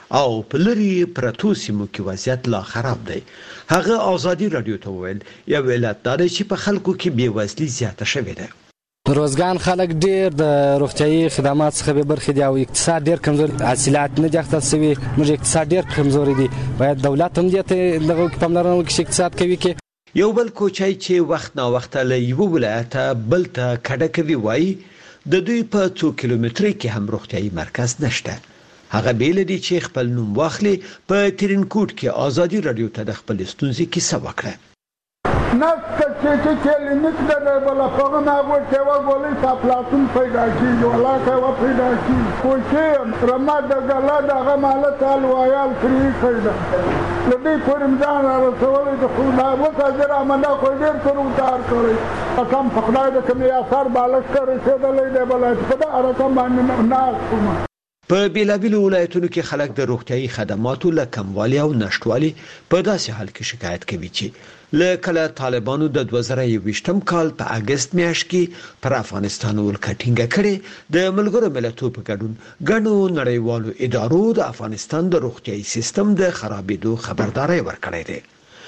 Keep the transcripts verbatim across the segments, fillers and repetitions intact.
او په لري پرتو سیمو کې وضعیت لا خراب دی. هغه آزادي رادیو ته وویل یو علت دا دی چې په خلکو کې بېوزلي زیاته شوې ده. روزګان خلک ډیر د روغتيایي خدمات څخه به برخې دي او اقتصاد ډیر کمزور، حاصلات نه ځخته سوي، موږ اقتصاد ډیر کمزور دي. باید دولت هم دې ته دغه پاملرنه وکړي اقتصاد کوي کې. یو بل کوچای چې وخت نا وخت له یو ولایت بل ته کډه کوي وای د دوی په څو کیلومترۍ کې هم روغتيایي مرکز نشته. هغه بیل دي چې خپل نوم واخلي په ترینکوټ کې آزادي رادیو ته د خپل ستونزې کیسه وکړه. نسته چې چې کلینیک د بل په نامه کې وګولې تاسو پیدا کیږي ولا کوي پیدا کیږي خو چې رما د غلا دغه مالت الویال فری کړل لدی پرمځان راځول د خدای وکړه زرا مندا خو ډیر کړو کړی قسم په خدای د کومي اثر بالښت کړی چې د لیدل بل په دا رقم باندې نه کوم. په بیلابیلو ولایتونو کې خلک د روغتيایي خدماتو له کموالي او نشټوالي په داسې حال کې شکایت کوي چې له کله طالبانو د دوه زره یوویشتم کال په اگست میاشت کې پر افغانستان ولکټینګ کړي د ملګرو ملتونو په ګډون غنو نړیوالو ادارو د افغانستان د روغتيایي سیستم د خرابېدو خبرداري ورکړې ده.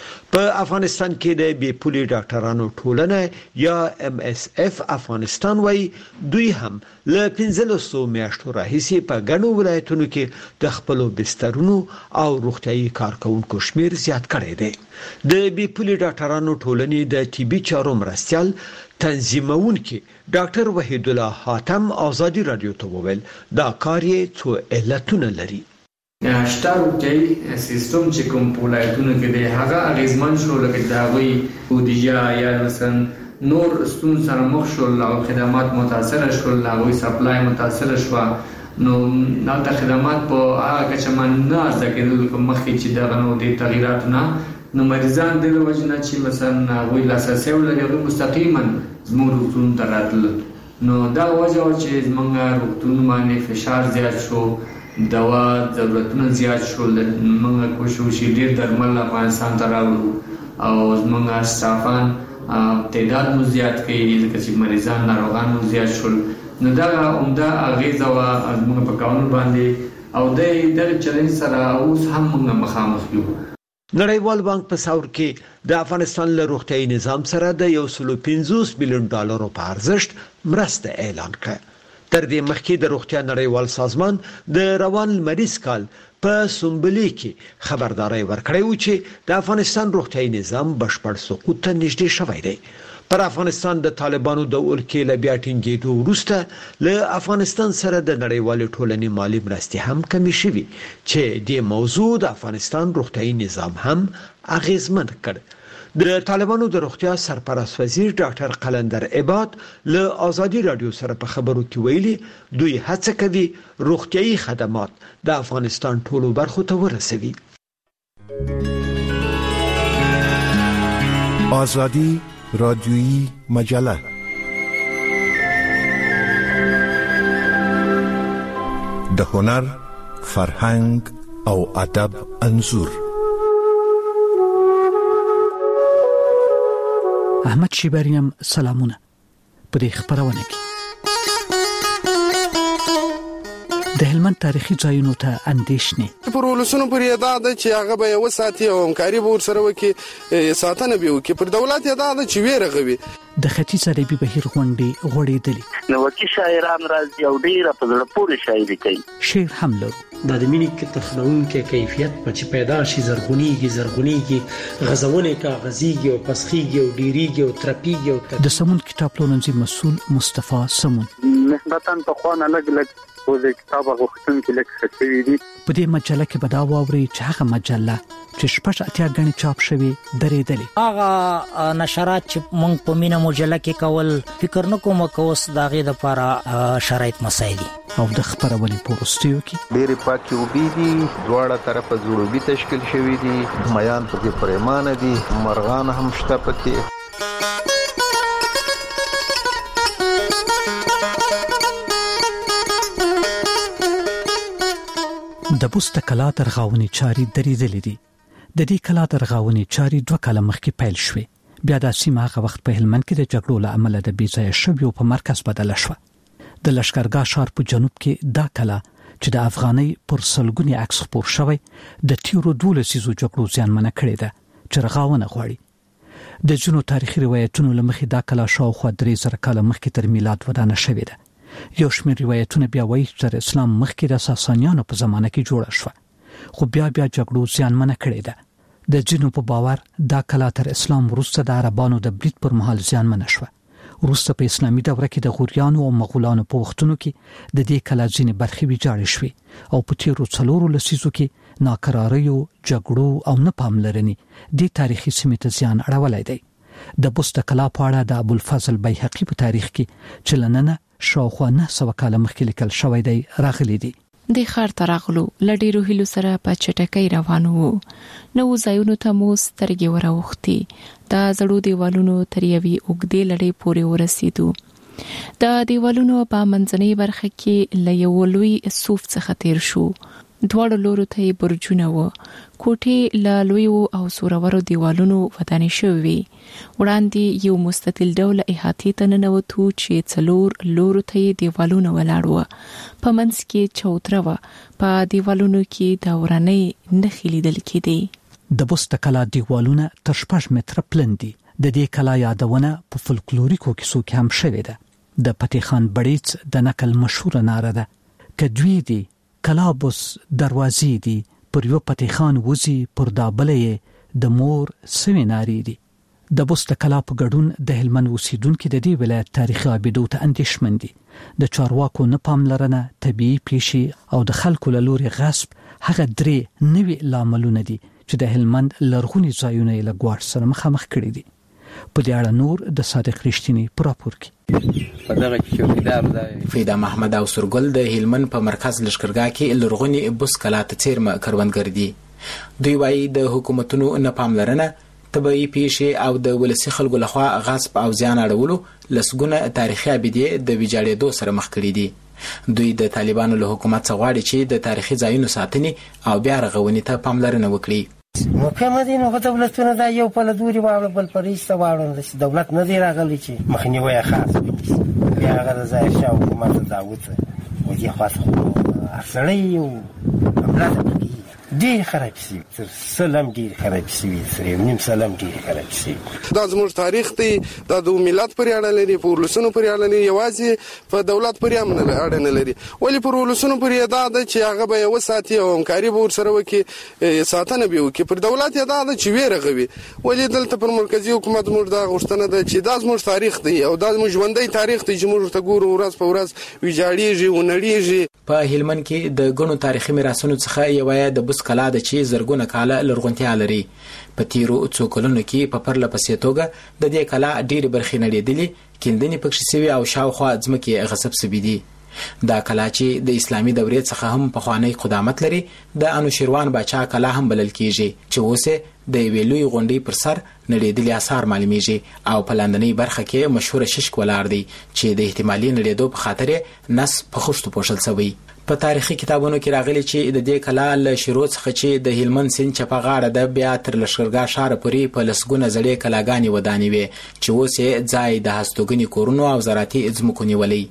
په افغانستان کې د بي پولي ډاکټرانو ټولنه یا ام اس اف افغانستان وای دوی هم له پنځلسو میاشتو راهیسې په غنو ولایتونو کې د خپل بسترونو او روغتيایي کارکونکو شمیر زیات کړی دی. د بي پولي ډاکټرانو ټولنې د ټي بي چارو مرستيال تنظیمونکي ډاکټر وحید الله حاتم آزادي رادیو ته وویل دا کار یې څو علتونه لري. شته روغتیایي سیستم چې کوم په ولایتونو کې دی هغه اغیزمن شو لکه د هغوی بودیجه یا مثلا نور ستونزو سره مخ شول او خدمات متاثر شول، هغوی سپلای متاثر شو، نو دا د خدمات په هغه کچه باندې نه ارزه کېدل کوم مخکې چې دغه نو د تغییرات نه نو مریضان د وجنه چې مثلا هغوی لاسرسی ولري هغوی مستقیما زموږ روغتون ته راتلل. نو دا وجه چې زموږ روغتون باندې فشار زیات شو، دوا ضرورتونه زیات شول، موږ کوشش وکړو ډیر درمل افغانستان ته راوړو او زموږ استافان تعداد مو زیات کړي ځکه چې مریضان ناروغان مو زیات شول. نو دا عمده اغیزه وا موږ په قانون باندې او د دغه چلنج سره اوس هم موږ مخامخ یو. نړیوال بانک په ثور کې د افغانستان له روغتيایي نظام سره د یو سل پنځوس میلیون ډالرو په ارزښت مرسته اعلان کړه. تر دې مخکې د روغتیا نړیوال سازمان د روان مریض کال په سومبلي کې خبرداري ورکړې و چې د افغانستان روغتيایي نظام بشپړ سقوط ته نږدې شوی دی. پر افغانستان د طالبانو د ولکې له بیا ټینګېدو وروسته له افغانستان سره د نړیوال ټولنې مالی مرستې هم کمې شوې چې د موضوع د افغانستان روغتيایي نظام هم اغیزمن کړ. د طالبانو د روغتیا سرپرست وزیر ډاکټر قلندر عباد له آزادي رادیو سره په خبرو کې ویلي دوی هڅه کوي روغتيایي خدمات د افغانستان ټولو برخو ته ورسوي. آزادی رادیویی مجله د هنر، فرهنګ او ادب انځور. احمد شیبریم سلامونه په دې خبرونه کې د هلمند تاریخي ځایونو ته اندېښنې پر ولسونو پورې ادا ده چې هغه به یو ساتي او همکاري به ورسره وکړي، ساتنه به وکړي. پر دولت ادا ده چې ویره غوي. د ختیځ عربي بهیر غونډې غوړېدلې نو وکی شاعران راځي او ډېر په زړه پورې شاعري کوي. شعر هم لرو د دمینې کې تخنونکو کیفیت په چې پیدا شي زرغونیږي زرغونیږي غزونه کا غزيږي او پسخيږي او ډيريږي او ترپيږي او د سمون کتاب پلورنځي مسؤل مصطفی سمون نسبتاً په خوانه لګ لګ او د کتاب غوښتن کې لکه خسوي دي. په دې مجله کې بدا واوري چې هغه مجله چې شپږ اتیا غني چاپ شوی درېدلې هغه نشرات چې مونږ په مینه مجله کې کول فکر نکوم کوس داغه د لپاره شرایط مسایل او د خبرولې پروستیو کې ډېر پاکي وبې دي، دواړه طرفه جوړوبي تشکیل شوی دي، میان پکې پرېمانه دي، مرغان هم شته پکې. د بوسته کلا ترغاونې چاري درېدلې دي. د دې کلا ترغاونې چاري دوه کاله مخکې پیل شوې. بیا د سیمه هغه وخت په هلمند کې د جګړو له امله د بې ځایه شویو په مرکز بدله شوه. د لشکرګاه ښار په جنوب کې دا کلا چې د افغاني پر سلګونی عکس خپور شوی د تیرو دولسیزو جګړو ځانمنه کړې ده چې رغاونه غواړي. د ځینو تاریخي روایتونو له مخې دا کلا شاوخوا درې زره کاله مخکې تر میلاد ودانه شوې ده. یو شمېر روایتونه بیا وایي چې تر اسلام مخکې د ساسانیانو په زمانه کې جوړه شوه، خو بیا بیا جګړو زیانمنه کړې ده. د ځینو په باور دا کلا تر اسلام وروسته د عربانو د برید پر مهال زیانمنه شوه. وروسته په اسلامي دوره کې د غوریانو او مغولانو په وختونو کې د دې کلا ځینې برخې ویجاړې شوې او په تیرو څلورو لسیزو کې ناکراریو، جګړو او نه پاملرنې د تاریخي سیمې ته زیان اړولی دی. د بست کلا په اړه د ابوالفضل بیهقي په تاریخ کې چې لننه شاوخوا نه سوه کاله مخکې لیکل شوی دی راغلی دی. د ښار ته راغلو له ډېرو هیلو سره په چټکۍ روان وو. نوو ځایونو ته مو سترګې وراوښتې. د زړو دیوالونو تر یوې اوږدې لړۍ پورې ورسېدو. د دیوالونو په منځنۍ برخه کې له یو لوی صوف څخه تیر شو. دواړو لورو ته یې برجونه وو. کوټې له لویو او زورورو دیوالونو ودانې شوې وې. وړاندې یو مستطیل ډوله احاطې ته ننوتو چې څلور لورو ته یې دیوالونه ولاړ وو. په منځ کې چوتره وه. په دیوالونو کې د ورانۍ نښې لیدل کېدې. د بست کلا دیوالونه تر شپږ متره پلن دي. د دې کلا یادونه په فولکلوریکو کیسو کې هم شوې ده. د فتح خان بړیڅ د نکل مشهوره ناره ده: که دوی دي کلابوس دروازې دي، پر یو فتح خان وزي پر دابلې د مور سوي ناری دي. د بست کلا په ګډون د هلمند اوسیدونکو د دې ولایت تاریخي ابیدو ته اندېښمن دي. د چارواکو نه پاملرنه، طبيعي پیښې او د خلکو له لوري غصب هغه درې نوي لاملونه دي چې د هلمند لرغوني ځایونه له ګواښ سره مخامخ کړي دي. په دې اړه نور د صادق رښتینی په راپور کې په دغه چوکیدار د فیدا محمد او سرګل د هلمند په مرکز لشکرګاه کې لرغونی بوس کلا ته څیرمه کروندګر دي. دوی وايي د حکومتونو نه پاملرنه، طبيعي پیښې او د ولسی خلکو لخوا غصب او زیان اړولو لسګونه تاریخي ابیدې د ویجاړېدو سره مخ کړي دي. دوی د طالبانو له حکومت څخه غواړي چې د تاریخي ځایونو ساتنې او بیا رغونې ته پاملرنه وکړي. نو کومه دي نو دولتونه دا یو په لدوري واړه بل پرېسته واړه چې دولت نه دی راغلی چې مخنیوي خاص وکړي. بیا هغه د ځای شاو حکومت دا وته و دي خاصه اصلي او بلاد ډېر خراب شي. تر سلام ډېر خراب شي. سره نیم سلام ډېر خراب شي. دا زموږ تاریخ دی. دا د ملت پرې اړه لري، په ولسونو پرې اړه لري، یوازې په دولت پرې هم نه اړه نه لري. ولې پر ولسونو پرې دا ده چې هغه به یو ساتي او همکاري به ورسره وکړي، ساتنه به وکړي. پر دولت دا ده چې ویرغوي. ولې دلته پر مرکزی حکومت موږ دا غوښتنه ده چې دا زموږ تاریخ دی او دا زموږ ژوندۍ تاریخ دی چې موږ ته ګورو ورځ په ورځ ویجاړیږي او نړیږي. په هلمند کې د ګڼو تاریخي میراثونو څخه یو د بوس کلا د چې زرګونه کاله لرغونتیا لري. په تیرو څو کلونو کې په پرله پسې توګه د دې کلا ډېرې برخې نړېدلې، کیندنې پکښې سوي او شاوخوا ځمکې غصب سوي دي. دا کلا چې د اسلامي دورې څخه هم پخوانی قدامت لري، د انوشیروان باچا کلا هم بلل کیږي چې اوس د یوې لوی غونډۍ پر سر نړېدلي آثار معلومیږي او په لاندنۍ برخه کې مشهوره ششک ولاړ دی چې د احتمالي نړېدو په خاطر نس په خښتو پوښل شوی. په تاریخي کتابونو کې راغلي چې د دې کلا له شروع څخه چې د هلمند سیند چپه غاړه د بیا تر لشکرګاه ښار پورې په لسګونه زړې کلاګانې ودانې وې چې اوس یې ځای د هستوګنې کورونو او زراعتي ځمکو نیولی.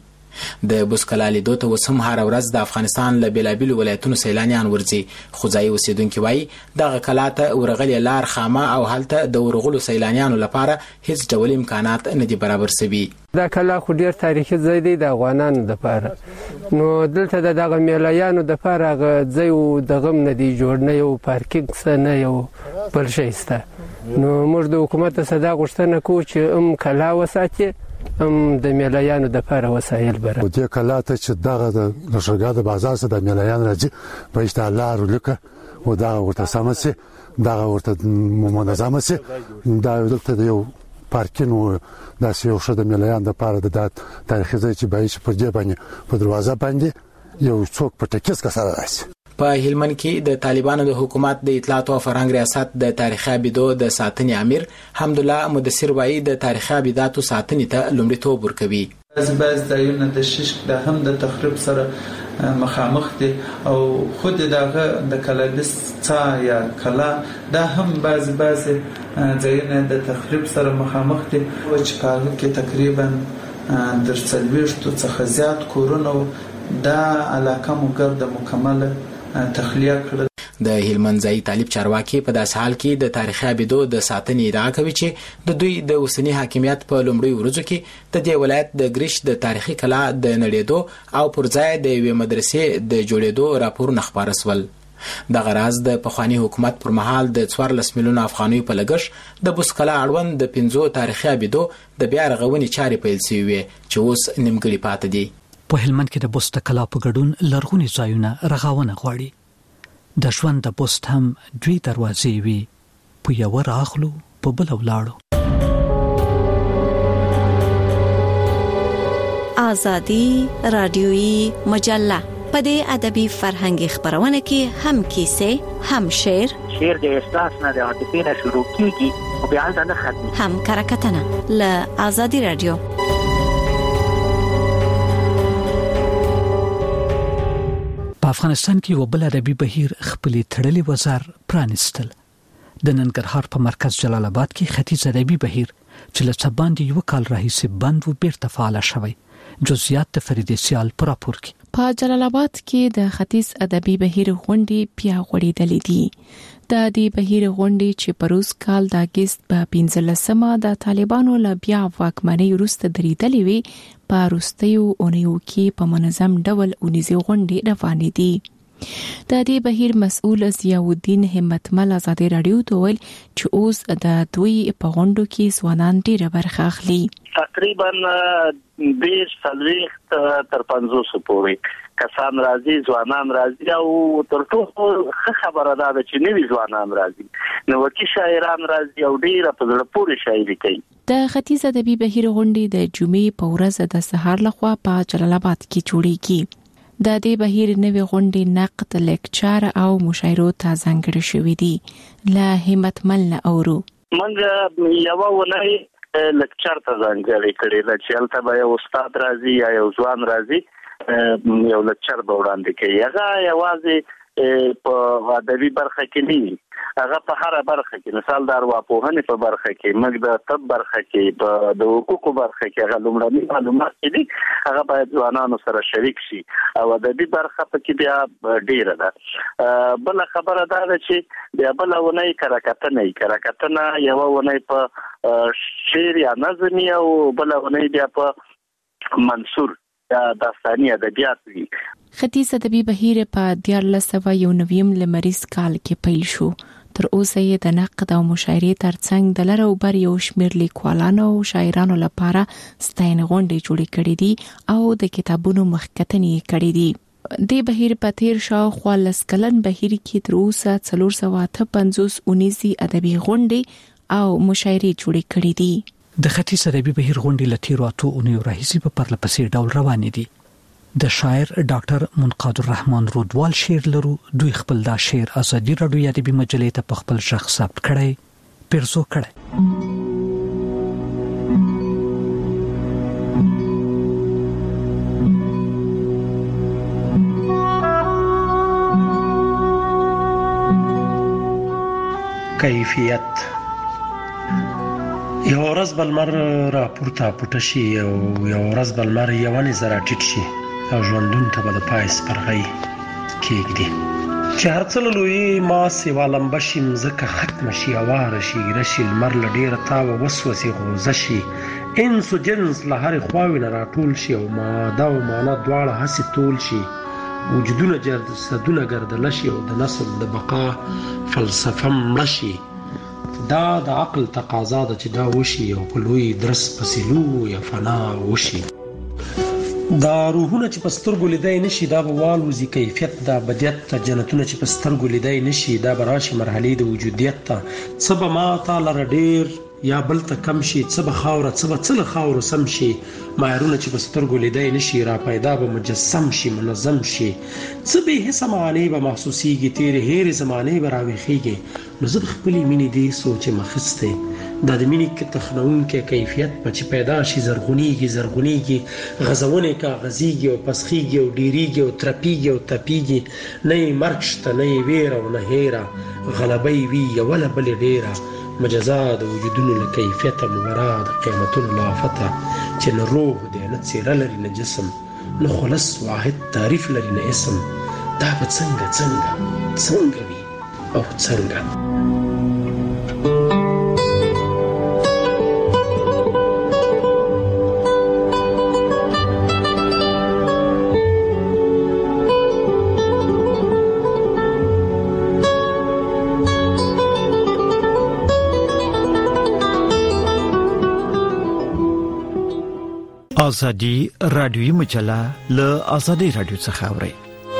د بوس کلا لیدو ته اوس هم هره ورځ د افغانستان له بېلابېلو ولایتونو سیلانیان ورځي، خو ځایي اوسېدونکي وایي دغه کلا ته ورغلې لار خامه او هلته د ورغلو سیلانیانو لپاره هیڅ ډول امکانات نه دي برابر سوي. دا کلا خو ډېر تاریخي ځای دی د افغانانو دپاره. نو دلته د دغه میلایانو دپاره هغه ځای دغه هم نه دی جوړ، نه یو پارکینګ شته نه یو بل شی شته. نو موږ د حکومت څخه دا غوښتنه کوو چې هم کلا وساتي، هم د میلایانو دپاره وسایل برابر. دې کلا ته چې دغه د لښکرګاه د بازار څخه د میلایان راځي په اشتها لار ولیکه او دغه ورته سمه سي، دغه ورته منظمه سي. دا دلته د یو پارکینګ و داسې یو ښه د میلایان دپاره د تاریخي ځای چې باید چې پر دې باندې په دروازه باندې یو څوک په ټکیز که سره راشي. په هلمند کې د طالبانو د حکومت د اطلاعات او فرهنګ ریاست د تاریخي ابیدو د ساتنې امیر حمدالله مدثر وایي د تاریخي ابیداتو ساتنې ته لومړیتوب ورکوي. بعض بعض ځایونه د ششک د هم د تخریب سره مخامخ دي او خود دغه د کلابس څا یا کلا دا هم بعض بعض ځایونه د تخریب سره مخامخ دي او چې په هغه کې تقریبا در څلوېښتو څخه زیات کورونه دا علاقه مو ګرد مکمله تخلیه کړل. د هلمند ځایي طالب چارواکي په داس حال کې د تاریخي ابیدو د ساتنې ادعا کوي چې د دوی د اوسنی حاکمیت په لومړي ورځو کې د دې ولایت د ګریش د تاریخي کلا د نړېدو او پر ځای د یوې مدرسې د جوړېدو راپورونه خپاره سول. دغه راز د پخوانی حکومت پر مهال د څوارلس میلیونه افغانیو په لګښت د بست کلا اړوند د پنځو تاریخي ابیدو د بیا رغونې چارې پیل شوې وې چې اوس نیمګړې پاتې دي. په هلمند کې د بست کلا په ګډون لرغوني ځایونه رغونه غواړي. د ژوند د بست هم دوی دروازې وي، په یو راغلو په بل ولاړو. آزادی رادیویی مجله په دې ادبي فرهنګي خبرونه کې هم کیسې، هم شعر. شعر د احساس نه د عاطفې نه شروع کیږي او بیا نه ختمي. هم کرکټنه له آزادی رادیو. په افغانستان کې یو بل ادبي بهیر خپلې تړلې وزار پرانستل. د ننګرهار په مرکز جلال آباد کې ختیځ ادبي بهیر چې له څه باندې یو کال راهیسې بند و بیرته فعال شوی. جزئیات د فرید سیال پر راپور کې. په جلال آباد کې د ختیځ ادبي بهیر غونډې بیا غوړېدلې دي. د دې بهیر غونډې چې په روز کال د اگست په پنځلسمه د طالبانو له بیا واکمنۍ وروسته درېدلې وي، په وروستیو اونیو کې په منظم ډول اونیزې غونډې روانې دي. د دې بهیر مسؤل ضیاءالدین همتمل ازادي رادیو ته ویل چې اوس د دوی په غونډو کې ځوانان ډېره برخه اخلي. تقریبا بیش څلوېښت تر پنځوس پورې کسان راځي، ځوانان راځي او تر ټولو ښه خبره ده چې نوي ځوانان راځي، نوکي شاعران راځي او ډېره په زړه پورې شاعري کوي. د ختیځ ادبي بهیر غونډې د جمعې په ورځ د سهار لخوا په جلال آباد کې جوړیږي. د دې بهیر نوې غونډې نقد، لیکچر او مشاعرو ته ځانګړې شوې دي. له همتمل نه اورو. موږ یوه ونۍ لیکچر ته ځانګړې کړې ده چې هلته به یو استاد راځي یا یو ځوان راځي، یو لیکچر به وړاندې کوي. هغه یوازې په ادبي برخه کې نه وي، هغه په هر برخه کې، مثال د ارواپوهنې په برخه کې، موږ د طب برخه کې، د حقوقو برخه کې هغه لومړني معلومات دي، هغه باید ځوانانو سره شریک شي او ادبي برخه پکې بیا ډیره ده. بل خبره دا ده چې بیا بل ونۍ کرکټنه کرکټنه یو ونۍ په شعر یا نظم او بل ونۍ بیا په منثور داستاني ادبیات وي. ختیځ ادبي بهیر په دیارلس سوه یو نویم لمریز کال کې پیل شو. تر اوسه یې د نقد او مشاعرې ترڅنګ د لر او بر یو شمېر لیکوالانو او شاعرانو لپاره ستاینې غونډې جوړې کړې دي او د کتابونو مخکتنې کړې دي. د بهیر په تیر شاوخوا لس کلن بهیر کې تر اوسه څلور سوه اته پنځوس اونیزې ادبي غونډې او مشاعرې جوړې کړې دي. د ختیځ ادبي بهیر غونډې له تیرو اتو اونیو راهیسې په پرله پسې ډول روانې دي. د شاعر ډاکټر منقاد الرحمن رودوال شعر لرو. دوی خپل دا شعر آزادي رادیو ادبي مجلې ته په خپل شخص ثبت کړی، پیرزو کړی. کیفیت. یو ورځ بلمر را پورته پټه شي او یو ورځ بلمر یوانې زره ټیټ شي او ژوندون ته به د پای سپرغۍ کېږدي چې هر څه له لویې ما سوا لمبه شي، مځکه ختمه شي، هواره شي، ګیره شي، لمر له ډېره تاوه وسوسې غوزه شي، انس و جنس له هرې خواوې نه راټول شي او ماده او معنه دواړه هسې تول شي، وجودونه جسدونه ګردله شي او د نسل د بقا فلسفه مړه شي. دا د عقل تقاضا ده چې دا وشي او په لوی درس پسې یا فنا وشي. دا روحونه چې په سترګو لیدای نشي دا به والوزي کیفیت، دا بدیت ته جنتونه چې په سترګو لیدای نشي دا به راشي مرحلې د وجودیت ته. څه به ما تا لره ډېر یا بل ته کم شي، څه به خاوره څه به څه له خاورو سم شي، معیارونه چې په سترګو لیدای نشي را پیدا به مجسم شي، منظم شي، څه به حسه معانی به محسوسیږي، تیرې هېرې زمانې به راویښیږي. نو زه به خپلې مینې دې سوچې مخستی دا د مینې تخنونکی کیفیت به چې پیدا شي زرغونیږي زرغونیږي، غزونې کاغذیږي او پسخیږي او ډیریږي او ترپیږي او تپیږي، نه یې مرګ شته نه یې ویره او نه هیره، غلبۍ وي یوه له بلې ډیره، مجزا د وجودونو له کیفیته مبرا د قیمتونو له آفته، چې نه روح دی نه څیره لري نه جسم، نو خلص واحد تعریف لري نه اسم دا به څنګه څنګه څنګه وي او څنګه. ازادي رادیوي مجله له ازادي رادیو څخه اوري.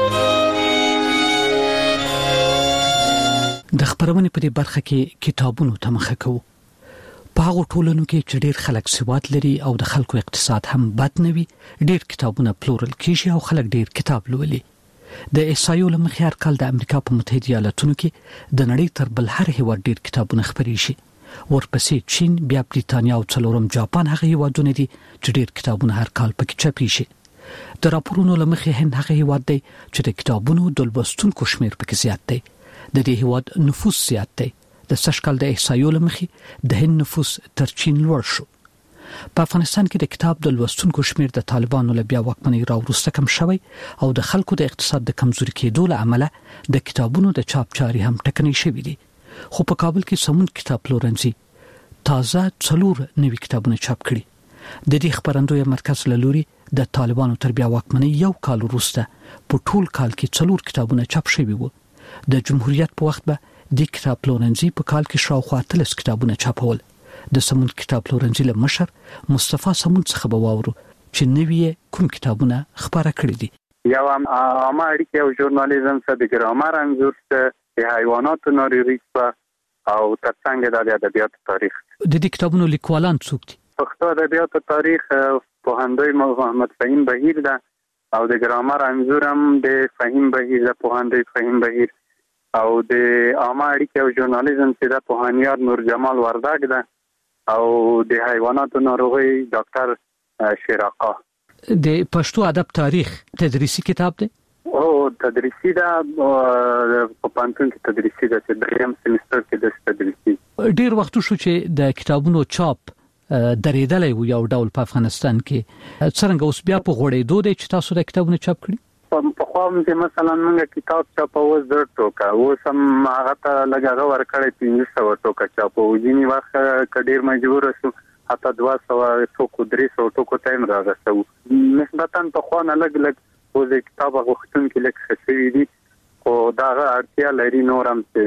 د خبرونې په دې برخه کې کتابونو ته مخه کوو. په هغه ټولنو کې چې ډېر خلک سواد لري او د خلکو اقتصاد هم بد نه وي، ډېر کتابونه پلورل کیږي او خلک ډېر کتاب لولي. د احصایو له مخې هر کال د امریکا په متحده ایالاتونو کې د نړۍ تر بل هر هیواد ډېر کتابونه خپرې شي. ورپسې چین، بیا بریتانیا او څلورم جاپان هغه هیوادونه دي چې ډېر کتابونه هر کال پکې چاپي شي. د راپورونو له مخې هند هغه هیواد دی چې د کتابونو د لوستونکو شمیر پکې زیات دی. د دې هیواد نفوس زیات دی. د سږ کال د احصایو له مخې د هند نفوس تر چین لوړ شو. په افغانستان کې د کتاب د لوستونکو شمیر د طالبانو له بیا واکمنۍ راوروسته کم شوی او د خلکو د اقتصاد د کمزوري کېدو له امله د کتابونو د چاپ چاري هم ټکنۍ شوې دي. خو په کابل کې سمون کتاب پلورنځي تازه څلور نوي کتابونه چاپ کړي. د دې خبرندوی مرکز له لوري د طالبانو تر بیا واکمنۍ یو کال وروسته په ټول کال کې څلور کتابونه چاپ شوي وو. د جمهوریت په وخت به د کتاب پلورنځي په کال کې شاوخوا اتلس کتابونه چاپول. د سمون کتاب پلورنځي له مشر مصطفی سمون څخه به واورو چې نوی کوم کتابونه خبره کړی دي. یو عامه اړیکې او ژورنالیزم څخه د ګرامر انځور څخه د حیواناتو ناروغي او ترڅنګ د ادبیاتو تاریخ. د دې کتابونو لیکوالان څوک دي؟ پښتو ادبیاتو تاریخ پوهندوی محمد فهیم بهیر ده او د ګرامر انځور هم د فهیم بهیر ده، پوهندوی فهیم بهیر، او د عامه اړیکې او ژورنالیزم چې د پوهنیار نور جمال وردګ ده او د حیواناتو ناروغي ډاکټر شیراقا. د پښتو ادب تاریخ تدریسي کتاب دی؟ او تدریسي ده، په پانتون کې تدریسي ده چې دریم سیمستر کې د تدریسي. ډیر وخت شو چې د کتابونو چاپ درېدلې و یو ډول په افغانستان کې. څنګه اوس بیا په غوړېدو دی چې تاسو د کتابونو چاپ کړی؟ په خو هم چې مثلا موږ کتاب چاپو زر ټوکا اوس هم هغه ته لږه ورکړې پنځه سوه ټوکا چاپو ځینې وخت کډیر مجبور شو حتی دوه سوه ټوکو درې سوه ټوکو ټایم راغستو. نسبتا په خو نه لږ لږ او د کتاب غوښتونکو لیک خسوي دي، خو دا اړتیا لري نورم چې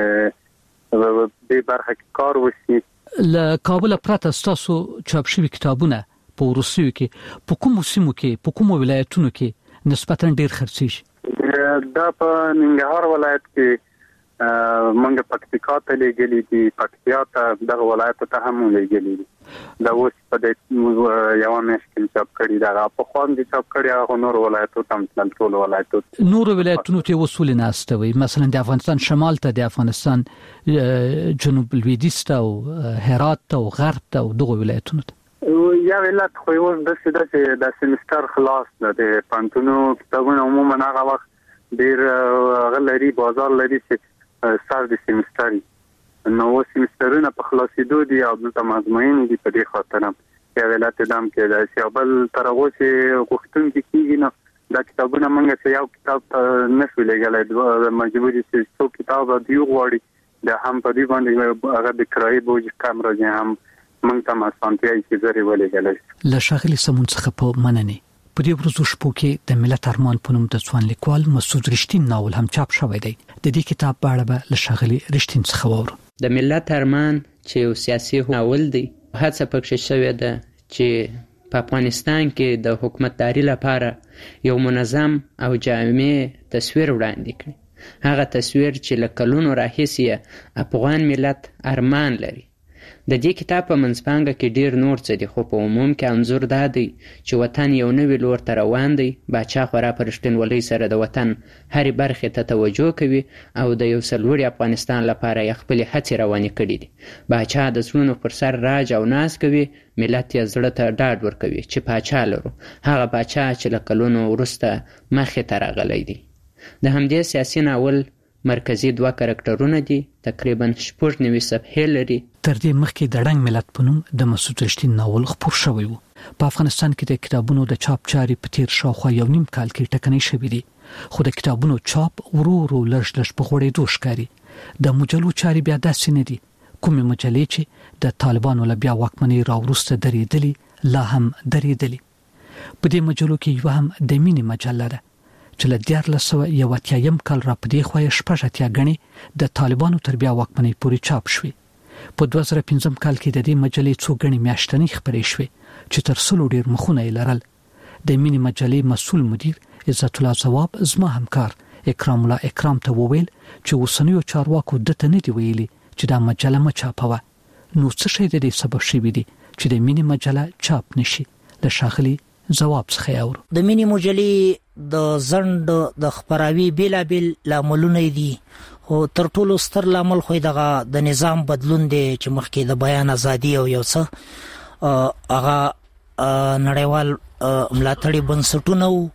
د برخه کې کار وشي. له کابل پرته تاسو چاپ شوي کتابونه په روسیو کې په کومو سیمو کې په کومو ولایتونو کې نسبتا ډیر خرڅیږي؟ دا په ننګرهار ولایت کې منګه پکتیکا ته لګلې دي، پکتیا ته دغه ولایت ته هم لګلې دي. دا اوس په دې یو مشکل چاپ کړی دا په خوان دي چاپ کړی هغه نور ولایتو تم ټول ولایتو نور ولایتونو ته وصول نه استوي. مثلا د افغانستان شمال ته، د افغانستان جنوب لویدیځ ته او هرات ته او غرب ته او دغه ولایتونو ته یا ولایت خو اوس د سیده د سیمستر خلاص نه د پانتونو کتابونه عموما هغه وخت ډیر غلري بازار لري چې سر د سیمستر نو سیمسترونه په خلاصېدو دي او د مضمون دي. په دې خاطر هم یا ولایت دام کې د سیابل ترغو چې غوښتون کیږي نو دا کتابونه موږ چې یو کتاب نشو لګلای مجبوري چې څو کتاب دی غواړي د هم په دې باندې هغه د کرایې بوج کم راځي هم موږ ته ماسانتي چې زری ولګلای. له شاغلي سمون څخه په مننه په دې ورځو شپو کې د ملت ارمان په نوم د ځوان لیکوال مسعود رښتین ناول هم چاپ شوی دی. د دې کتاب په اړه به له شاغلي رښتین څخه واورو. د ملت ارمان چې یو سیاسي ناول دی، هڅه پکې شوې ده چې په افغانستان کې د حکومتداري لپاره یو منظم او جامع تصویر وړاندې کړي. هغه تصویر چې له کلونو راهیسې افغان ملت ارمان لري. د دې کتاب په منځپانګه کې ډیر نور څه دي، خو په عموم کې انځور دا دی چې وطن یو نوی لور ته روان دی. باچا خورا په رښتینولۍ سره د وطن هرې برخې ته توجه کوي او د یو سرلوړي افغانستان لپاره یې خپلې هڅې روانې کړي دي. باچا د زړونو پر سر راج او ناز کوي، ملت یې زړه ته ډاډ ورکوي چې پاچا لرو، هغه پاچا چې له کلونو وروسته مخې ته راغلی دی. د همدې سیاسي ناول مرکزی دوه کرکټرونه دي، تقریبا شپږ نوي صفحې لري. تر دې مخکې د رنګ ملت په نوم د مسعود رښتین ناول خپور شوی و. په افغانستان کې د کتابونو د چاپ چارې په تیر شاوخوا یو نیم کال کې ټکنۍ شوې دي، خو د کتابونو چاپ ورو ورو لږ لږ په غوړېدو ښکاري. د مجلو چارې بیا داسې نه دي. کومې مجلې چې د طالبانو له بیا واکمنۍ راوروسته درېدلې لا هم درېدلې. په دې مجلو کې یو هم د مینې مجله ده چې له دیارلس سوه یو اتیایم کال را په دې خوا یې شپږ اتیا ګڼې د طالبانو تر بیا واکمنۍ پورې چاپ شوې. په دوه زره پنځم کال کې د دې مجلې څو ګڼې میاشتنۍ خپرې شوې چې تر سلو ډېر مخونه یې لرل. د مینې مجلې مسؤل مدیر عزت الله ځواب زما همکار اکرام الله اکرام ته وویل چې اوسنیو چارواکو دته نه دی ویلي چې دا مجله ما چاپوه. نو څه شی د دې سبب شوی دی چې د مینې مجله چاپ نشي؟ له ښاغلي ځواب څخه اورو. د مینې مجلې د ځنډ د خپراوي بیلابیل لاملونه دي، خو تر ټولو ستر لامل خو دغه د نظام بدلون دی چې مخکې د بیان ازادي او یو څه هغه نړیوال ملاتړي بنسټونه وو.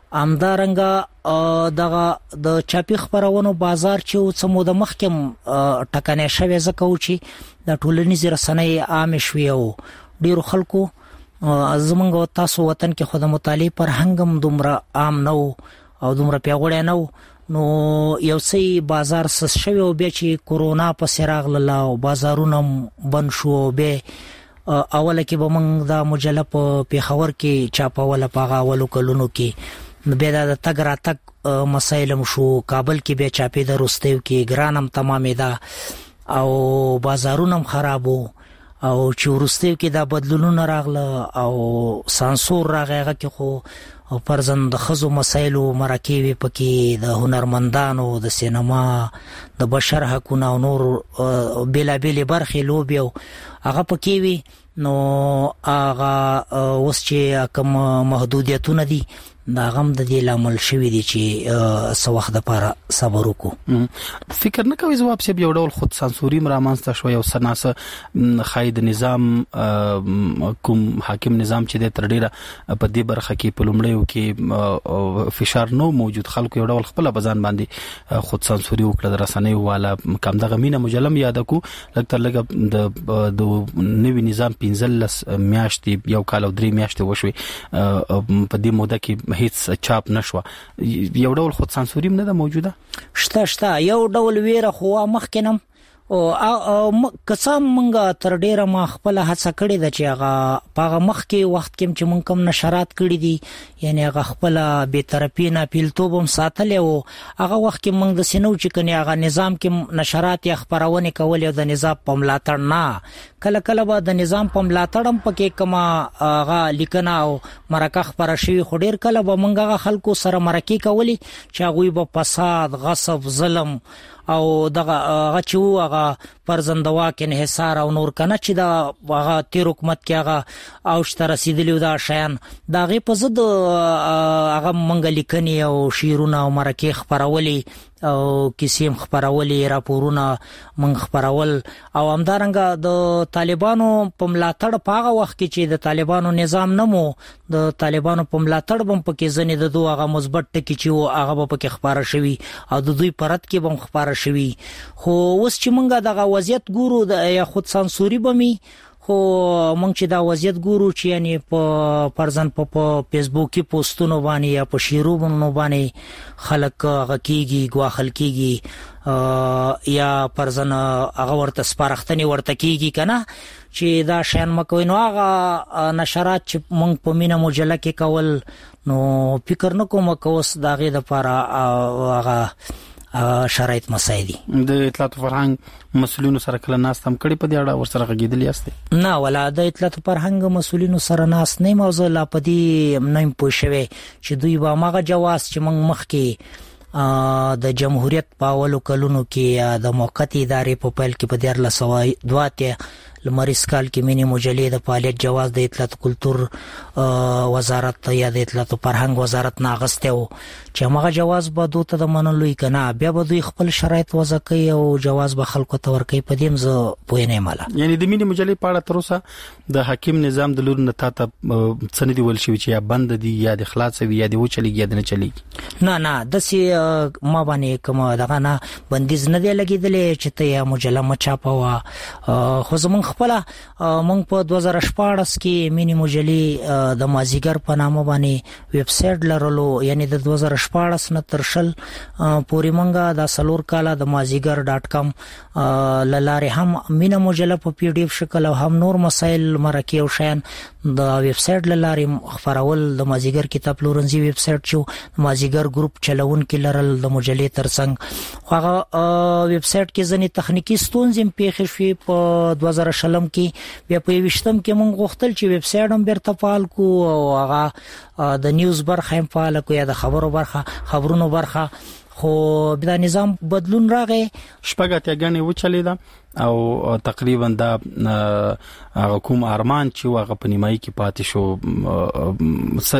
همدارنګه دغه د چاپي خپرونو بازار چې څه موده مخکې ټکنۍ شوی ځکه و چې د ټولنیزې رسنۍ عامې شوې او ډېرو خلکو زمونږ تاسو وطن کې خو د مطالعې فرهنګ هم دومره عام نه و او دومره پیاوړی نه و، نو یو څه بازار سس شوی او بیا چې کورونا پسې راغله او بازارونه بند شو، بیا اوله کې به موږ دا مجله په پېښور کې چاپوله په هغه اولو کلونو کې، بیا دا د تګ راتګ مسایل هم شو، کابل کې بیا چاپېده، روستیو کې ګران هم تمامېده او بازارونه هم خراب و. او چې وروستیو کې دا بدلونونه راغله او سانسور راغی، هغه کې خو پرځن د ښځو مسایلو مرکې وې پکې، د هنرمندانو، د سینما، د بشر حقونه او نور بېلابېلې برخې لوبې او هغه پکې وي. نو هغه اوس چې کوم محدودیتونه دي دا غم د دې لامل شوی دی چې څه وخت لپاره صبر وکړو. فکر نه کوي ځواب صاحب یو ډول خود سانسوري رامنځته شوی او سناسه خاید نظام کوم حاکم نظام چې د تر ډیره په دې برخه کې په لومړیو کې فشار نو موجود، خلکو یو ډول خپل بزان باندې خود سانسوري وکړه. د رسنیو والا کم دغه مینه مجلم یاد کو لکه لګ د نوی نظام پنځلس میاشتې یو کال او درې میاشتې وشوي په دې موده کې هیڅ چاپ نشوه. یو ډول خود سانسوري نه ده موجوده؟ شته شته یو ډول ویره خو مخکنم او کسان مونږه تر ډیره ما خپل هڅه کړې ده چې هغه په مخکې وخت کې چې مونږ کوم نشرات کړی دي یعنی هغه خپل به طرفي نه پیلتوب هم ساتل او هغه وخت کې مونږ د سينو چې کني هغه نظام کې نشرات یا خبرونه کول او د نظام په ملاتړ نه کله کله به د نظام په ملاتړ هم پکې کما هغه لیکنه او مرکه خبره شي، خو ډیر کله به مونږه خلکو سره مرکه کولی چې هغه به فساد، غصب، ظلم او دغه غچو هغه پرزندوا کې انحصار او نور کنه چې دا هغه تیر حکومت کې هغه او شته رسیدلی دا شیان دا غي په زد هغه منګ لیکنی او شیرونه او مرکه خبرولي او کیسیم خبرولي راپورونه من خبرول او همدارنګه د طالبانو په ملاتړ په هغه وخت کې چې د طالبانو نظام نمو د طالبانو په ملاتړ بم پکې ځنې د دوه هغه مثبت ټکی چې هغه په خبره شوی او د دوی پرد کې بم خبره شوی. خو اوس چې مونږه دغه وضعیت ګورو د یا خود سانسوري بمي خو مونږ چې دا وضعیت ګورو چې یعنی په پرزن په فیسبوکي پوسټونو باندې یا په شیروونو باندې خلک غکیږي غواخل کیږي یا پرزن هغه ورته سپارښتنه ورته کیږي کنه چې دا شین مکوي. نو هغه نشرات چې مونږ په مینه مجله کې کول نو فکر نه کوم کوس داغه د لپاره هغه شرایط مسایدي د اطلاعات فرهنګ مسولینو سره کله ناس تم کړي په دې اړه ورسره غږیدلی یاست؟ نه ولا د اطلاعات فرهنګ مسولینو سره ناس نه موضوع لا پدې نه پوه شوي چې دوی به ماغه جواز چې موږ مخ کې د جمهوریت په اولو کلونو کې د موقتی ادارې په پیل کې په ډیر لسوي دواته لمریز کال کې مینی مجلې د فعالیت جواز د اطلاعات کلتور وزارت یا د اطلاعات فرهنګ وزارت ناغسته او چې هغه جواز به دوته د منلوي کنه بیا به دوی خپل شرایط وضع کوي او جواز به خلکو ته ورکوي په دې مزه پوه نه مالا. یعنی د مینی مجلې په اړه تر اوسه د حاکم نظام د لور نه تاته څنګه دی ول شي چې یا بند دي یا د خلاص وي یا د و چلیږي یا د نه چلیږي؟ نه نه د سي ما باندې کوم دغه نه بندیز نه دی لګیدلې چې ته یا مجله مچا پوا خو زمون خپل مونږ په دوه زره شپاړس کې مینی مجلې د مازیګر په نامه باندې ویب سټ لرلو یعنی د دوه زره شپاړس نه تر شل پورې مونږه د سلور کاله د مازیګر ډاټ کام لاره هم مینه مجله په پی ډی اف شکل او هم نور مسائل مرکه او شین د ویب سټ لاره خبرول د مازیګر کتاب لورنزي ویب سټ چې مازیګر ګروپ چلون کې لرل د مجلې ترڅنګ هغه ویب سټ کې ځنې تخنیکی ستونزې پیښې شوې په دوه زره شلم کې بیا په وشتم کې مونږ غوښتل چې ویب سټ هم بیرته فعال کو او هغه د نیوز برخه هم فعال کو یا د خبرو برخه خبرونو برخه خو بیا نظام بدلون راغی شپږه تیګنې و چلیدا او تقریبا دا هغه کوم ارمان چې هغه په نیمایي کې پاتې شو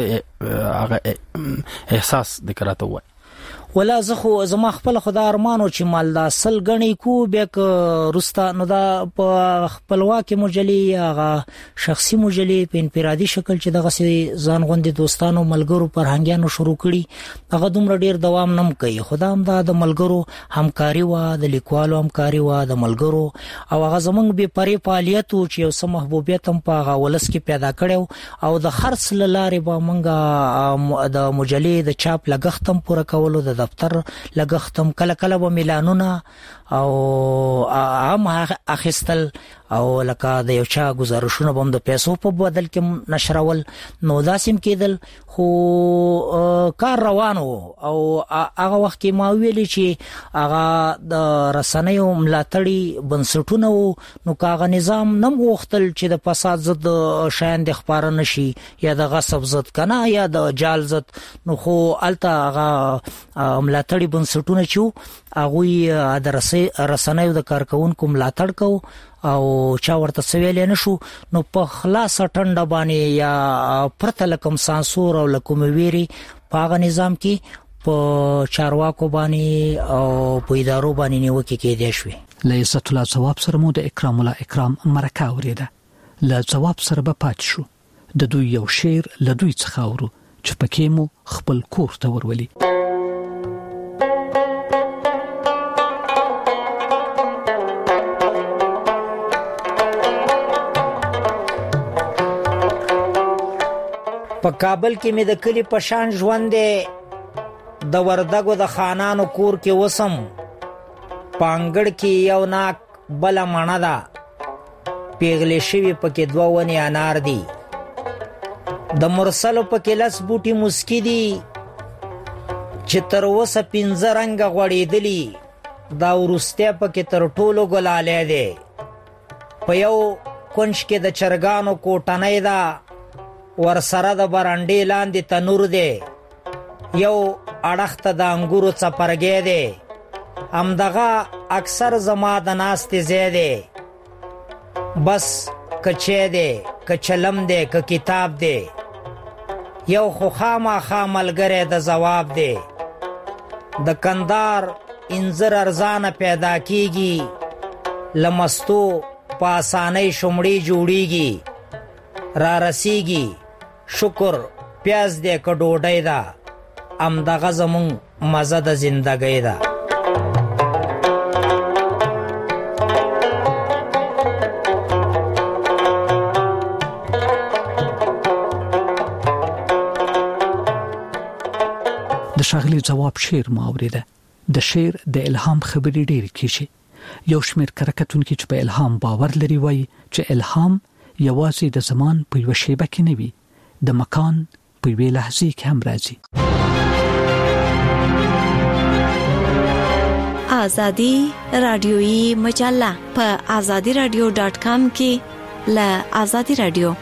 هغه احساس د کراته وای ولا زه خو زما خپل خدای ارمانو چې مال دا سل غنی کو به ک رستا نو دا په خپلواکي مجلې هغه شخصي مجلې په انفرادي شکل چې دغه سي ځان غوندي دوستانو ملګرو فرهنګیانو شروع کړي هغه دومره ډیر دوام نم کوي خدام دا د ملګرو همکاري وا د لیکوالو همکاري وا د ملګرو او هغه زمونږ به پرې فعالیت او چې سم محبوبیت هم په هغه ولس کې پیدا کړو او د خرڅ لارې به مونږه د مجلې د چاپ لګښتم پوره کولو د دفتر لګښتم کله کله به ميلانونه او عام اخیستل او لکه د یو چا گزارشونه بم د پیسو په بدل کې نشرول نو داسیم کېدل خو کار روانو او هغه وخت کې ما ویلي چې هغه د رسنیو ملاتړي بنسټونه نو کاغه نظام نم غوښتل چې د فساد ضد شاین د خبره نشي یا د غصب ضد کنه یا د جال ضد نو خو الته هغه ملاتړي بنسټونه چې هغه د رسنیو د کارکونکو ملاتړ کو او چا ورته سویل نه شو نو په خلاص ټنډه باندې یا پرته لکم سانسور او لکم ویری په نظام کې په چارواکو باندې او په ادارو باندې نیوکه کې دي شوې له عزت الله ثواب سره مو د اکرام الله اکرام مرکه اوریده له ثواب سره به پات شو د دوی یو شعر له دوی څخه اورو چې پکې مو خپل کور ته ورولي په کابل کې مې د کلی په شان ژوند د وردګو د خانانو کور کې وسم پانګړ کې یو ناک بل مڼه ده پیغلې شوی پکې دوه ونی انار دي د مرسلو پکې لس بوټي مسکی دي چې تر اوسه پنځه رنګه غوړېدلي دا ورسته پکې تر ټولو ګلاله ده په یو کونج کې د چرګانو کوټنۍ ده ور سره د برانډې لاندې تنور دی یو اړخته د انګورو څپرګې دی همدغه اکثر زما د ناستې ځای دی بس کچې دی که چلم دی که کتاب دی یو خو خامخا ملګری د ځواب دی د کندهار انځر ارزانه پیدا کیږي له مستو په اسانۍ شمړې جوړیږي را رسیږي شکر پیاز دې که ډوډۍ ده همدغه زمون مزه د زندګۍ ده د شاغلی جواب شعر ما اوریده د شعر د الهام خبرې ډېر کیږي یو شمېر کرکټونکي چې په الهام باور لري وایي چې الهام یوازې د زمان په یو شیبه کې نه وي د مکان په یوه لحظه کې هم راځي آزادی رادیویی مجله په آزادی رادیو ډاٹ کام کې ل آزادی رادیو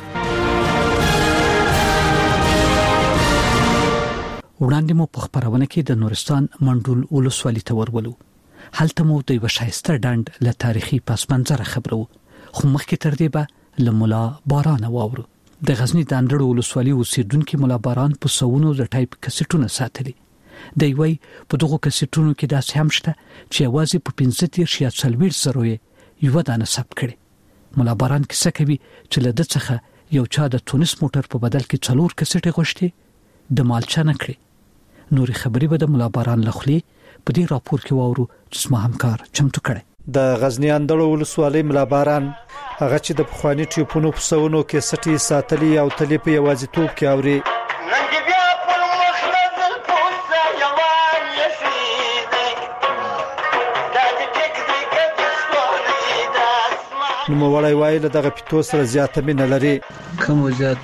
وړاندې مو په خبرونه کې د نورستان منډول ولسوالۍ ته ورولو هلته مو د یو شایسته ډنډ له تاریخي پس منظر خبرو خو مخکې تر دې به له مولا باران واورو. د غزنی د اندړو ولسوالۍ اوسیدونکو مولا باران په سونو د ټایپ کسټونه ساتلي. دی وای په دغه کسټونو کې داسې هم شته چې یوازې په پنځه دېرش یا څلوېښت زره یې یوه دانه ثبت کړي. مولا باران کیسه کوي چې له ده څخه یو چا د تونس موټر په بدل کې څلور کسټې غوښتې د مالچا نه کړي. نورې خبرې به د مولا باران له خولې په دې راپور کې واورو چې زما همکار چمتو کړی. د غزنی اندړو ولسوالۍ مولا باران هغه چې د پخواني ټیپونو په سونو کې سټي ساتلي او تلې په یوازیتوب کې اوري. نو موړای وای له دغه پټو سره زیاته مینه لري. کوم زیات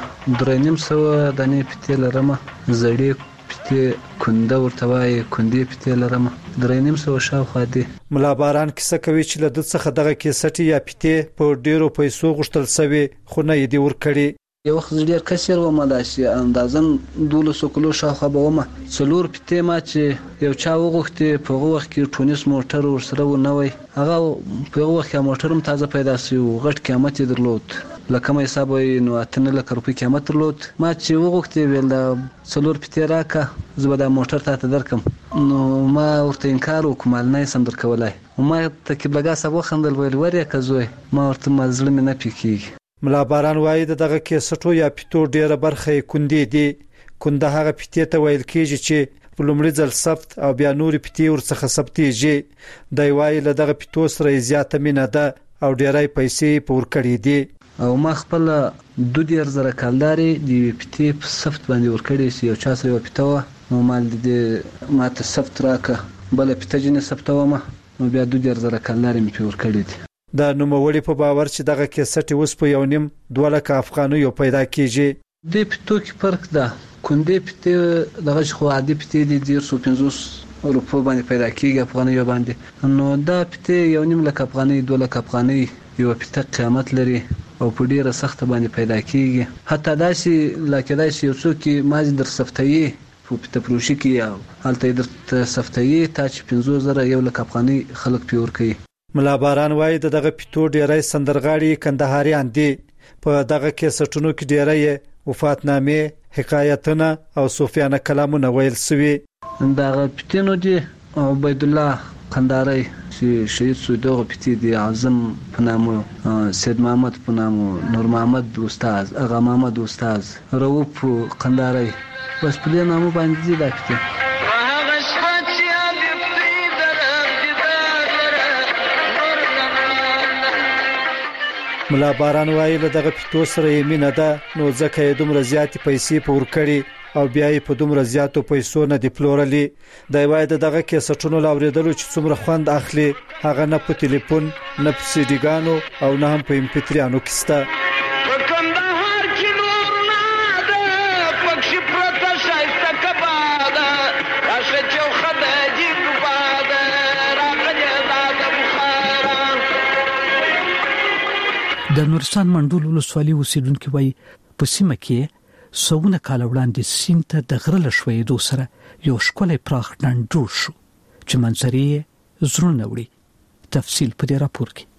درې نیم سو د نه پټې لرمه زړې پټې کنده ورته وای کندې پټې لرمه درې نیم سو شاوخوا دي. مولا باران کیسه کوي چې له د څخه دغه کیسټي یا پټې په ډیرو پیسو غوښتل سوي خو نه یې دی ور کړی. یو وخت ډیر کثیر و ما داسي اندازن دولس کلو شاوخوا به ومه څلور پټې ما چې یو چا وغوښتي په هغه وخت کې ټونس موټر ورسره و نه وای هغه په هغه وخت کې موټر هم تازه پیدا شو غټ قیمت یې درلود لکه مې حساب نو اتنه لک روپۍ قیمت درلود. ما چې وغوښتي ویل دا څلور پټې راکا زه به دا موټر ته درکم نو ما ورته انکار وکم نه سم درکولای ما ته کې بګا سبا خندل ویل وریا کزوي ما ورته مزلم نه پکې. مولا باران وایي دغه کیسټو یا پټو ډیره برخه کندې دي. کنده هغه پټې ته ویل کېږي چې په لومړي ځل ثبت او بیا نور پټې ورڅخه ثبتېږي. دی وایي له دغه پټو سره زیاته مینه ده او ډیرای پیسې پور کړې دي. او ما خپل دوه ډیر زره کالداري د پټې په ثبت باندې ور کړې سي یو چا سره یو پټو نو مال دې ماته ثبت راکه بل پټه جن ثبتو ما نو بیا دوه ډیر زره کالداري مې پور کړې دي. د نوموړي په باور چې دغه کیسټ اوس په یو نیم دوه لک افغانۍ یو پیدا کیږي. د پټو کې فرق ده کندې پټې دغه خو عادي پټې دي ډیر سو پنځوس روپو باندې پیدا کیږي افغانۍ باندې نو دا پټې یو نیم لک افغانۍ دوه لک افغانۍ یو پټه قیمت لري او په ډیره سخت باندې پیدا کیږي. حتی داسې لکه داسې یو څوک مازی در صفتایي په پټه پروشي کې او حالت در صفتایي تا چې پنځوس زره یو لک افغانۍ خلک پیور کوي. مولا باران وایي دغه پټو ډیرای سندرغاړي کندهاریان دي. په دغه کیسټونو کې ډیرای وفاتنامې حکایتونه او صوفیانه کلامونه ویل سوي. دغه پټینو دي عبید الله قنداری چې شهید شو دغه پټې دي اعظم په نامو سید محمد په نامو نور محمد استاد اغا محمد استاد رؤوف قنداری بس په دې نامو باندې دي دا پټې. مولا باران وایي له دغه پټو سره یې مینه ده نو ځکه یې دومره زیاتې پیسې پور کړي او بیا یې په دومره زیاتو پیسو نه دی پلورلي. دی وایي دغه کیسټونو لاوریدلو چې څومره خوند اخلي هغه نه په ټلیفون نه په سیډیګانو او نه هم په امپیتریانو کې شته. د نورستان منډول ولسوالۍ اوسیدونکو وایي په سیمه کې سونه کال وړاندې سیند ته د غره لښوېدو سره یو ښکلی پراخ ډنډ جوړ شو چې منظرې یې زړونه وړي. تفصیل په دې راپور کې.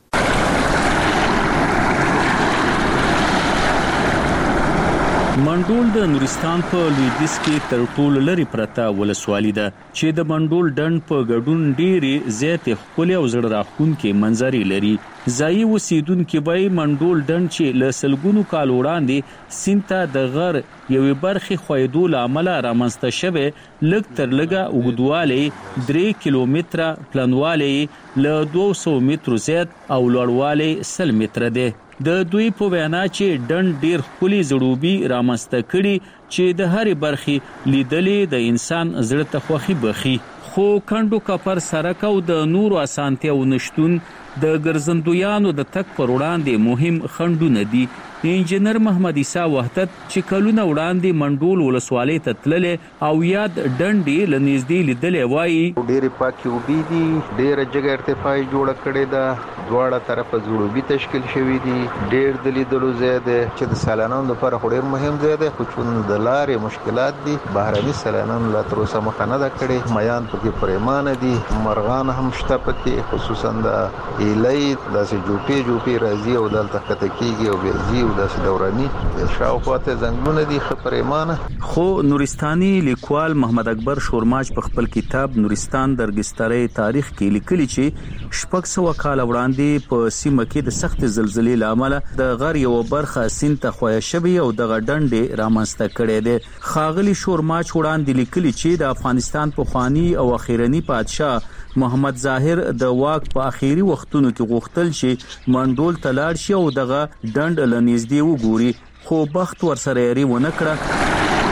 منډول د نورستان په لویدیځ کې تر ټولو لرې پرته ولسوالي ده چې د منډول ډنډ په ګډون ډېرې زیاتې ښکلې او زړه راښکونکې منظرې لري. ځایي اوسیدونکي وایي منډول ډنډ چې له سلګونو کال وړاندې سیند ته د غر یوې برخې ښویېدو له امله رامنځته شوی لږ تر لږه اوږدوالی درې کیلومتره پلنوالی له دوه سوه مترو زیات او لوړوالی سل متره دی. د دوی په وینا چې ډنډ ډیر ښکلي زړوبي رامنځته کړي چې د هرې برخې لیدلې د انسان زړه ته خوښي بخي. خو کندو کپر سرک او د نورو اسانتیاو نشتون د ګرځندویانو د تک پر وړاندې مهم خنډونه دي. انجنیر محمد عیسی وحدت چې کلونه وړاندې منډول ولسوالۍ ته تللې او یاد ډنډې له نږدې لیدلې وایي ډېرې پاکې اوبه دي ډېره جګه ارتفاع جوړه کړې ده دواړه طرفه زړوبي تشکیل شوي دي ډېر د لیدلو ځای دی چې د سیلانانو لپاره خو ډېر مهم ځای دی خو چون د لارې مشکلات دي بهرني سیلانانو لا تر اوسه مخه نه ده کړې میان پکې پریمانه دي مرغان هم شته پکې خصوصا د ایلای داسې جوپی جوپی راځي او دلته کته کیږي او بيځي او داسې دوراني شاوخواته ځنګلونه دي خبرېمانه. خو نورستاني لیکوال محمد اکبر شورماج په خپل کتاب نورستان درګسترې تاریخ کې لیکلي چې شپږ سوه کال وړاندې په سیمه کې د سخت زلزلې لامل د غر یو برخه سین ته خویا شوی او د غډنډې رامنځته کړي دي. خاغلی شورماج وړاندې لیکلي چې د افغانستان په خواني او اخیرنی پادشاه محمد ظاهر د واک په اخیری وختونو کې غوښتل چې منډول تلاړ شي او دغه ډنډ لنیزدې وګوري، خو بخت ورسره یې ونه کړه.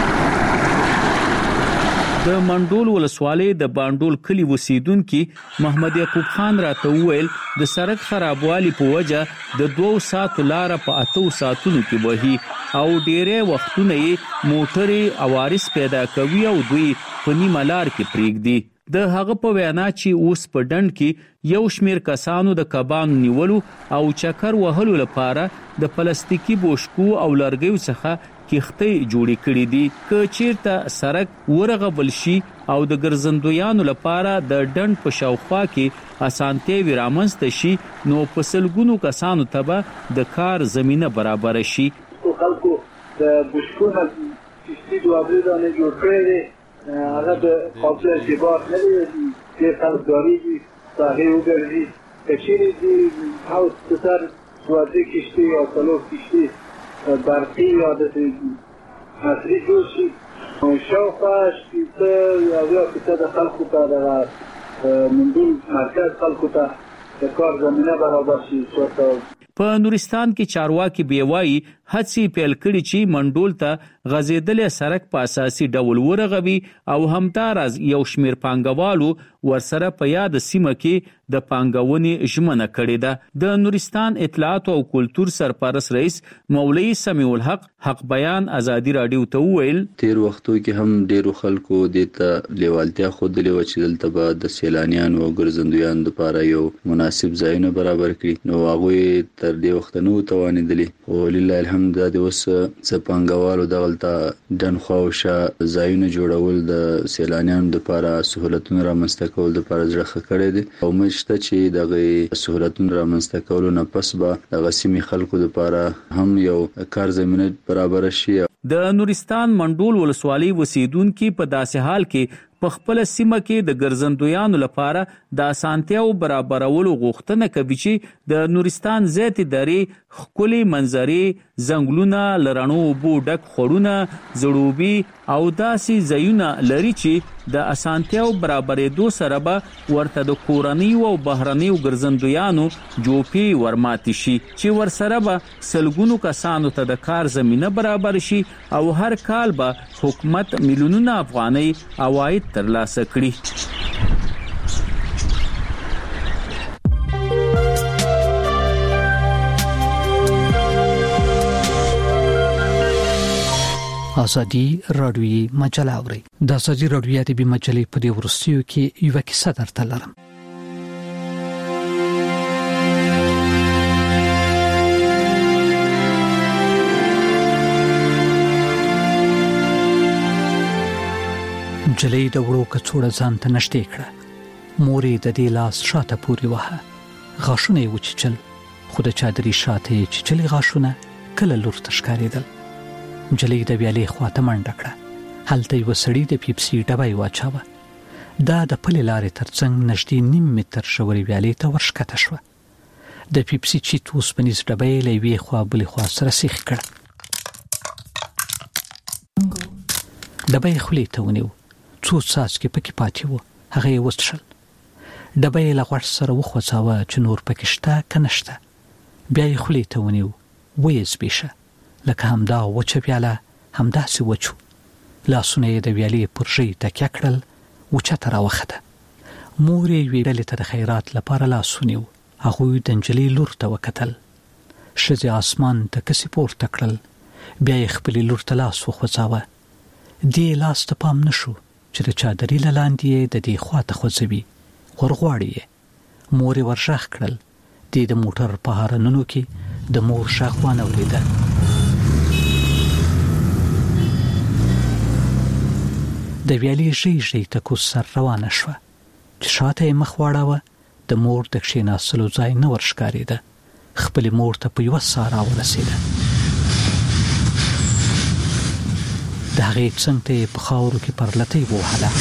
د منډول ولسوالۍ د باندول کلی اوسیدونکو محمد یعقوب خان راته وویل د سړک خرابوالي په وجه د دوه ساعتو لار په اتو ساعتونو کې وهي او ډېرې وختونه یې موټرې عوارض پیدا کوي او دوی په نیمه لار کې پریږدي. د هغه په وینا چې اوس په ډنډ کې یو شمیر کسانو د کبانو نیولو او چکر وهلو لپاره د پلاستیکي بوشکو او لرګیو څخه کښتۍ جوړې کړې دي. که چیرته سړک ورغبل شي او د ګرځندویانو لپاره د ډنډ په شاوخوا کې اسانتیاوې رامنځته شي نو په سلګونو کسانو ته به د کار زمینه برابر شي. خلکو د بوشکونه چې دوه نه جوړ کړی دي هغه د قابل ارتباط نه دي چې خلک داریږي هغې وګرځي که چیرې دي حوض په سر دوه درې کښتۍ او څلور کښتۍ برقی یا د عصري جوړ شي شاوخوا شپېته یا اویا فیصده د خلکو ته د منډول مرکز خلکو ته د کار زمینه برابر شي. په نورستان کې چارواکي بیوایي هڅې پیل کړي چې منډول ته غځېدلې سړک په اساسي ډول ورغوي او همداراز یو شمیر پانګوالو ورسره په یاد سیمه کې د پانګونې ژمنه کړې ده. د نورستان اطلاعات او کلتور سرپرست رئیس مولوي سمیع الحق حق بیان ازادي رادیو ته وویل تیر وختو کې هم ډیرو خلکو د ته لیوالتیا خوده لیو چې دلته به د سیلانیانو او ګرځندویانو لپاره یو مناسب ځایونه برابر کړي نو هغه تر دې وخت نو توانیدلی او لله الحمد د اوس څپانګوالو دغلته دن خوښه ځایونه جوړول د سیلانیانو لپاره سہولتونه رامنځته کول لپاره ځخه کړی دي او مشته چې دغه سہولتونه رامنځته کول نه پس به د سیمې خلکو لپاره هم یو کار زمینه برابر شي. د نورستان منډول ولسوالۍ اوسیدونکو په داسې حال کې په خپل سیمه کې د ګرځندویانو لپاره د اسانتیاو برابرولو غوښتنه کوي چې د نورستان زیاتې درې ښکلي منظرې، ځنګلونه، لرڼو اوبو ډک خوړونه، زړوبي او داسې ځایونه لري چې د اسانتیاو برابرېدو سره به ورته د کورنیو او بهرنیو ګرځندویانو جوپې ورماتې شي چې ورسره به سلګونو کسانو ته د کار زمینه برابر شي او هر کال به حکومت میلیونونه افغانۍ عواید ترلاسه کړي. ازادي رادیوي مجله اوري. د ازادي رادیوي ادبي مجلې په دې ورستیو کې یو کیسه درته لرم. جلې د وړو کڅوړه ځان ته نشته کړه. مورې د دې لاس شاته پوري وه. غاښونه یې وچیچل خو د چادري شاته یې چیچلي غاښونه کله لور ته ښکارېدل. جلې د ویالې خواته منډه کړه. هلته یو سړی د پیپسي ډبی واچاوه. دا د پلې لارې ترڅنګ نږدې نیم متر ژورې ویالې ته ورښکته شوه. د پیپسي چیت اوسپنیز ډبی له یوې خوا بلې خوا سره سیخ کړه. ډبی یې خولې ته ونیو. څو څاڅکي پکې پاتې وو. هغه یې وڅښل. ډبی یې له غوږ سره وخوځاوه چې نور پکې شته که نشته. بیا یې خولې ته ونیو. ویې زبېښه لکه همدا وچه ویاله همداسې وچو. لاسونه یې د ویالې پر ژۍ تکیه کړل. اوچته راوخته. مور یې یوې ډلې ته د خیرات لپاره لاس ونیو. هغوی د نجلۍ لور ته وکتل. ښځې اسمان ته کسې پورته کړل. بیا یې خپلې لور ته لاس وخوځاوه. دې لاس ته پام نه شو چې د چادري له لاندې یې د دې خوا ته خوځوي. ورغواړي یې. مور یې ورغږ کړل. دې د موټر په هارنونو کې د مور غږ وانورېده. د ویالې ژۍ ژۍ ته کوز سر روانه شوه چې شاته یې مخ واړاوه. د مور د کښېناستلو ځای نه ورښکارېده. خپلې مور ته په یوه ساه راورسېده. د هغې څنګ ته یې په خاورو کې پرلتۍ ووهله.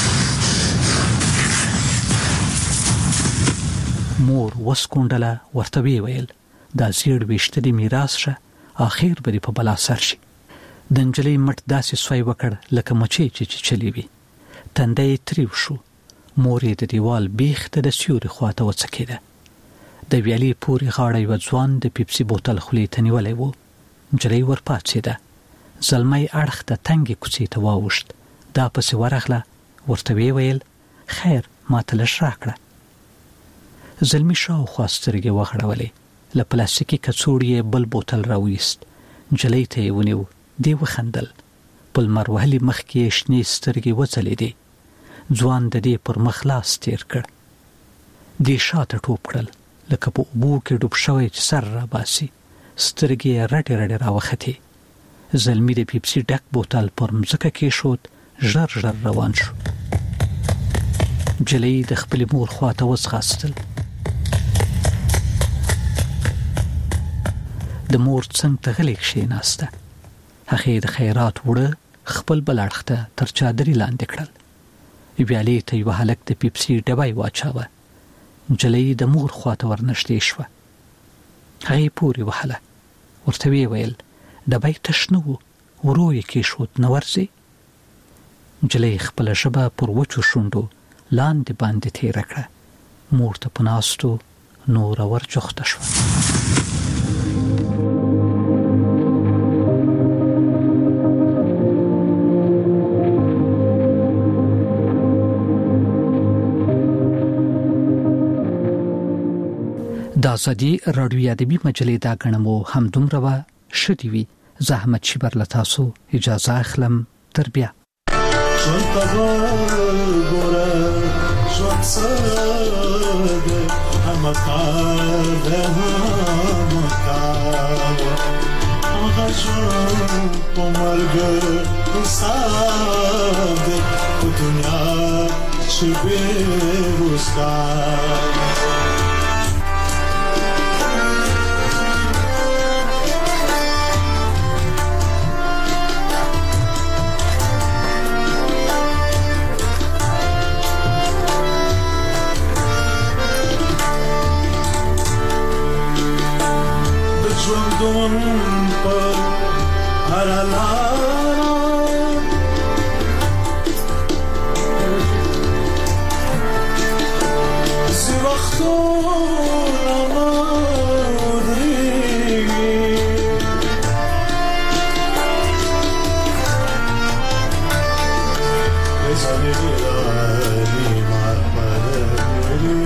مور وسکونډله، ورته ویې ویل دا زیړ ویښته دې میراث شه، آخر به دې په بلا سر شي. د نجلۍ مټ داسې سوی وکړ لکه مچۍ چې چیچلې وي. تنده یې تریو شو. مور یې د دیوال بیخ ته د سیوري خواته وڅکېده. د ویالې پورې غاړه یوه ځوان د پیپسي بوتل خولې ته نیولی و. نجلۍ ورپاڅېده. زلمی اړخ د تنګې کوڅې ته واوښت. دا پسې ورغله، ورته ویې ویل خیر ما ته لږ راکړه. زلمی شاوخوا سترګې وغړولې. له پلاستیکي کڅوړې یې بل بوتل راویست. نجلۍ ته یې ونیو. دی وخندل. په لمر وهلي مخ کې یې شنې سترګې وځلېدې. ځوان د دې پر مخ لاس تیر کړ. دې شاته ټوپ کړل لکه په اوبو کې ډوب شوی چې سر راباسي. سترګې یې رډې رډې راوختې. زلمی د پیپسي ډک بوتل پر مځکه کېښود. ژر ژر روان شو. نجلۍ د خپلې مور خواته وځغاستل. د مور څنګ ته غلې کښېناسته. هغې د خیرات وړه خپل بل اړخ ته تر چادرې لاندې کړل. ویالې ته یوه هلک د پیپسي ډبی واچاوه. نجلۍ د مور خواته ورنږدې شوه. هغې پورې وهله. ورته ویې ویل ډبی تش نه و، ورو یې کېښود، نه ورځې؟ نجلۍ خپله ژبه پر وچو شونډو لاندې باندې تېره کړه. مور ته په ناستو نوره ورجوخته شوه. د ازادي راډیو ادبي مجلې دا ګڼمو همدومره وه. ښه دې وي. زه احمد شیبر له تاسو اجازه اخلم. تر بیا. ژوندون پر هره لاره ځي وختونه نه ودرېږي ځانې لري مارپدري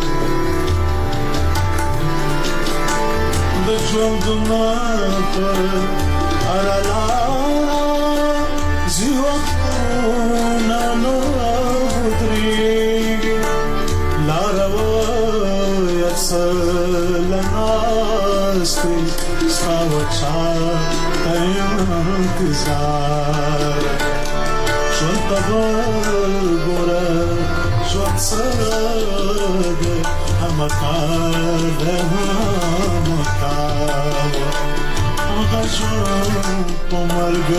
د ژوندونه پر هره لاره ځي وختونه نه ودرېږي لاره وایه څه له ناستې ستا وچا ته انتظار ژوند ته به ګوره ژوند سره دی همه کار دی همه کار هغه ژوند په مرګ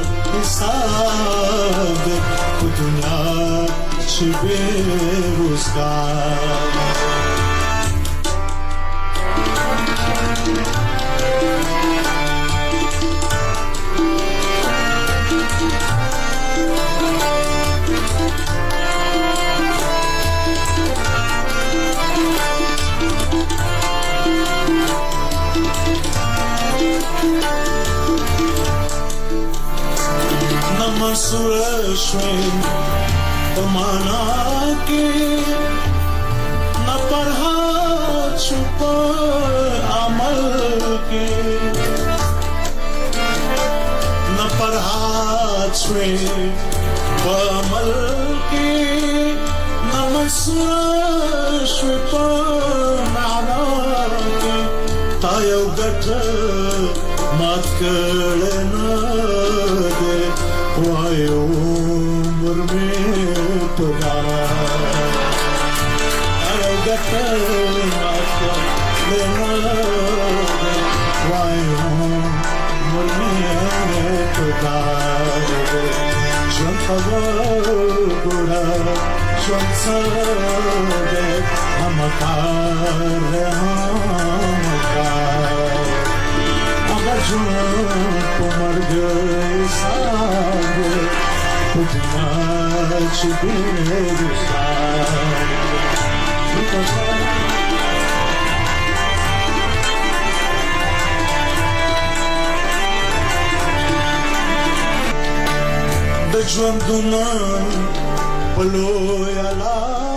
حساب دی په دنیا چې بې روزګار مسوره شوی په معنا کې نه فرحت شو په عمل کې نه فرحت شوی په عمل کې نه مسوره شوی په معنا کې تا یو ګټ مات کړه نه وای عمر می پدار او ګټ ژوندونه په لویه لار